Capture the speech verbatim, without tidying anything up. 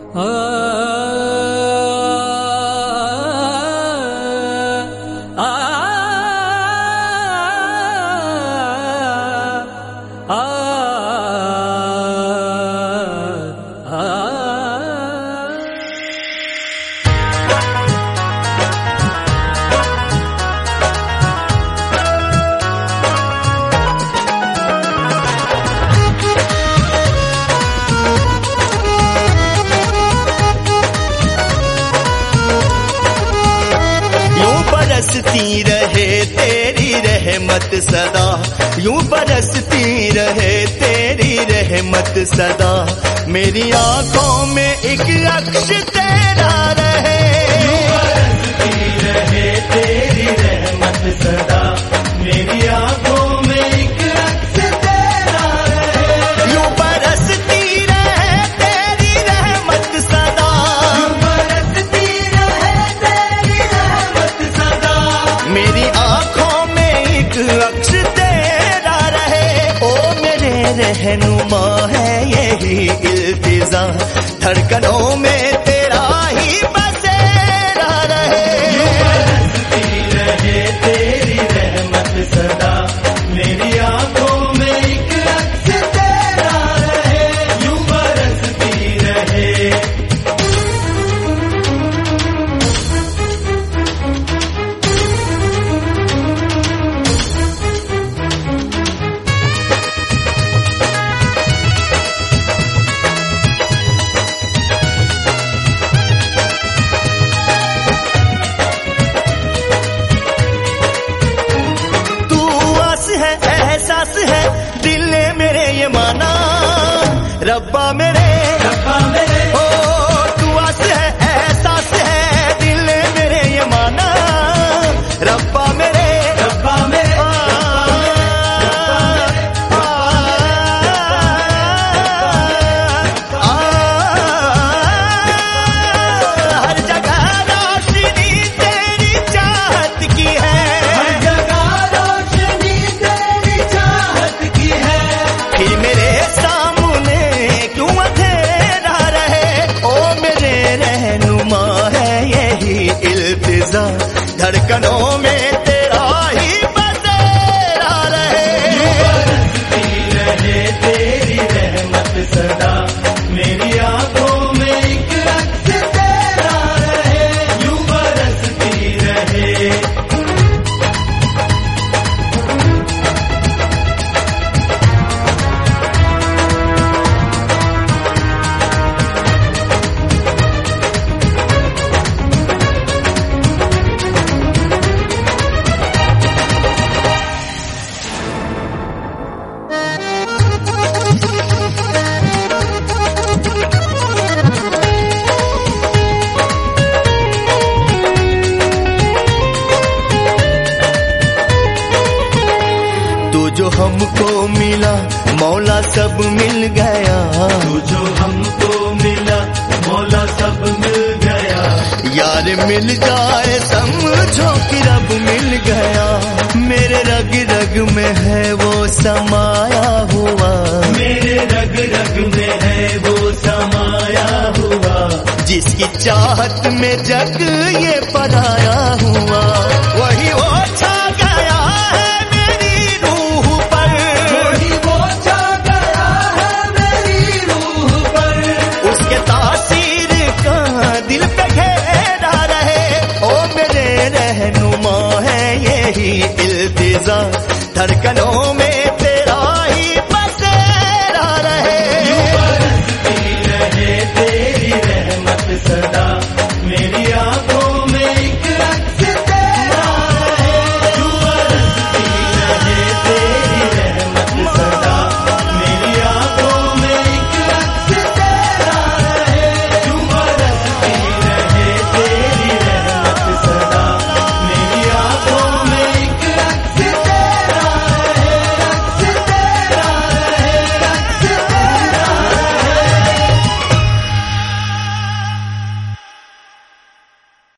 बरसती रहे तेरी रहमत सदा, यूं बरसती रहे तेरी रहमत सदा, मेरी आंखों में एक अक्ष तेरा रहे। यूं बरसती रहे तेरी रहमत सदा, मेरी आंखों में एक अक्ष तेरा रहे। यूं बरसती रहे तेरी रहमत सदा, यूं बरसती रहे तेरी रहमत सदा, मेरी आंखों में एक अक्ष तेरा रहे। ओ मेरे रहनुमा है यही इल्तिजा, धड़कनों में तेरा ही बसेरा रहे। यूं बरसती रहे तेरी रहमत सदा, मेरी आंखों में एक अक्ष तेरा रहे। यूं बरसती रहे। एहसास है दिल ने मेरे ये माना, रब्बा मेरे रब्बा मेरे ओ तू आस है, एहसास है दिल ने मेरे ये माना, रब्बा मेरे रब्बा मेरे हर जगह रोशनी तेरी चाहत की है, हर जगह रोशनी तेरी चाहत की है, फिर मेरे सामने क्यों अंधेरा रहे। ओ मेरे रहनुमा है यही इल्तिजा, धड़कनों में तेरा ही बसेरा रहे। यूं बरसती रहे तेरी रहमत सदा, मेरी आंखों में एक अक्ष तेरा रहे। यूं बरसती रहे। तू जो हमको मिला मौला सब मिल गया, तू जो हमको मिला मौला सब मिल गया, यार मिल जाए समझो कि रब मिल गया। मेरे रग रग में है वो समाया हुआ, मेरे रग रग में है वो समाया हुआ, जिसकी चाहत में जग ये पराया हुआ, वही वो छा गया है मेरी रूह पर, वही वो छा गया है मेरी रूह पर, उसके तासीर का दिल पे घेरा रहे। ओ मेरे रहनुमा है यही इल्तिजा, धड़कनों